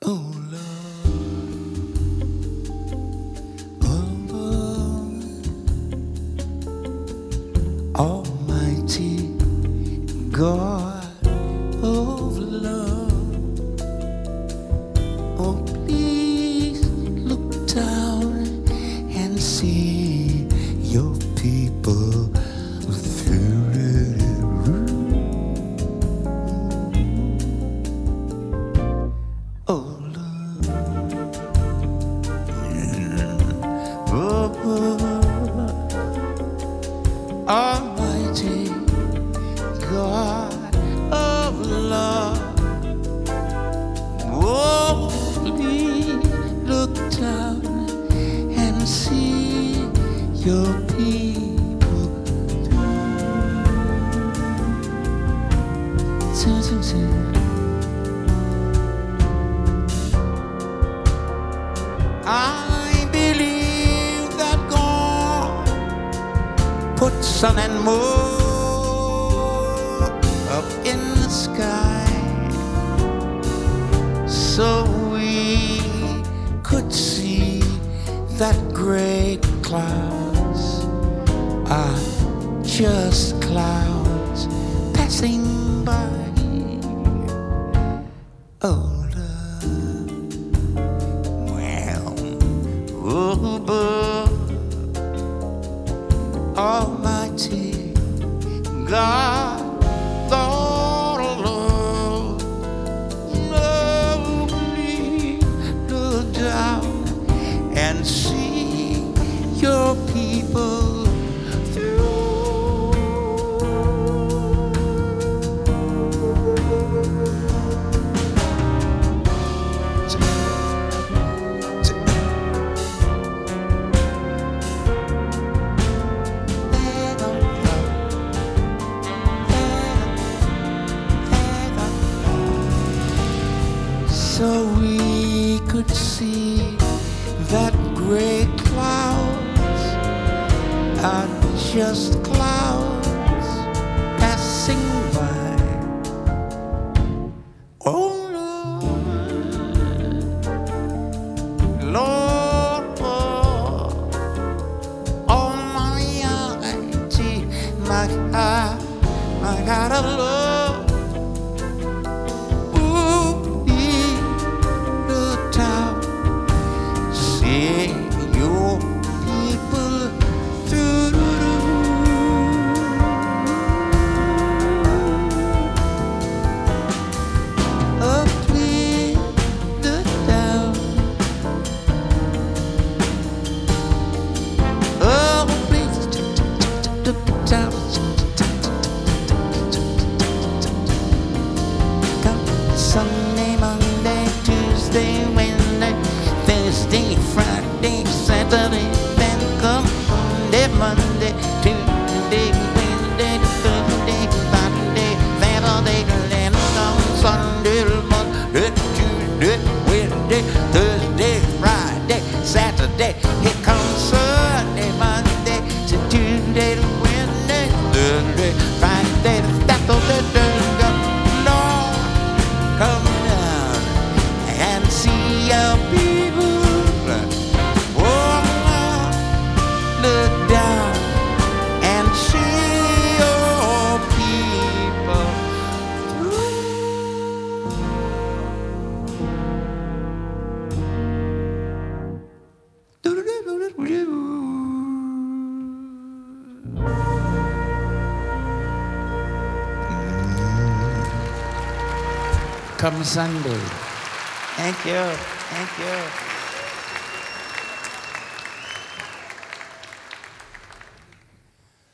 Oh Lord, oh Lord, Almighty God of love, oh please look down and see your people through. Oh Lord, Almighty God of love, oh please look down and see your people through. I believe that God put sun and moon up in the sky so we could see that gray clouds are just clouds passing by. Oh, Almighty God, Lord of love, lovely, look down and see your people through. So we could see that gray clouds are just clouds passing by. Oh Lord, Lord, Almighty, my God of love. Your people through. Oh, please look down. Oh, please look down. Come Sunday, Monday, Tuesday, Wednesday, Thursday, Friday, Saturday, then come Monday, Tuesday, Wednesday, Thursday, Friday, Saturday, then come Sunday, Monday, Tuesday, Wednesday, Thursday, Friday, Saturday. Here comes Sunday, Monday, Tuesday, Wednesday, Thursday, Friday, Saturday. Lord, come down and see your people. Look down and see your people Come Sunday. Thank you. Thank you.